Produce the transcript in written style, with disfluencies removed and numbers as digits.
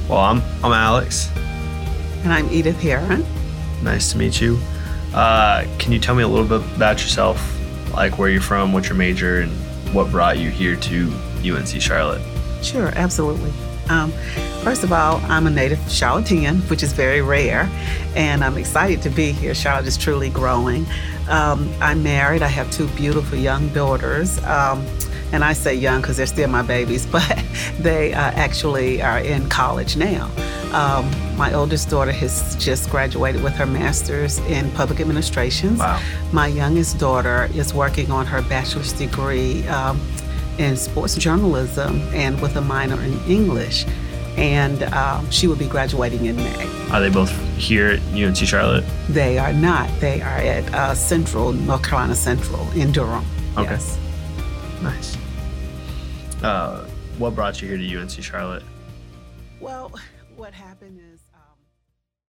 Well, I'm Alex. And I'm Edith Heron. Nice to meet you. Can you tell me a little bit about yourself, like where you're from, what's your major, and what brought you here to UNC Charlotte? Sure, absolutely. First of all, I'm a native Charlottean, which is very rare, and I'm excited to be here. Charlotte is truly growing. I'm married. I have two beautiful young daughters. And I say young because they're still my babies, but they actually are in college now. My oldest daughter has just graduated with her master's in public administration. Wow. My youngest daughter is working on her bachelor's degree in sports journalism and with a minor in English. And she will be graduating in May. Are they both here at UNC Charlotte? They are not. They are at Central, North Carolina Central in Durham. Okay. Yes. Nice. What brought you here to UNC Charlotte? Well, what happened is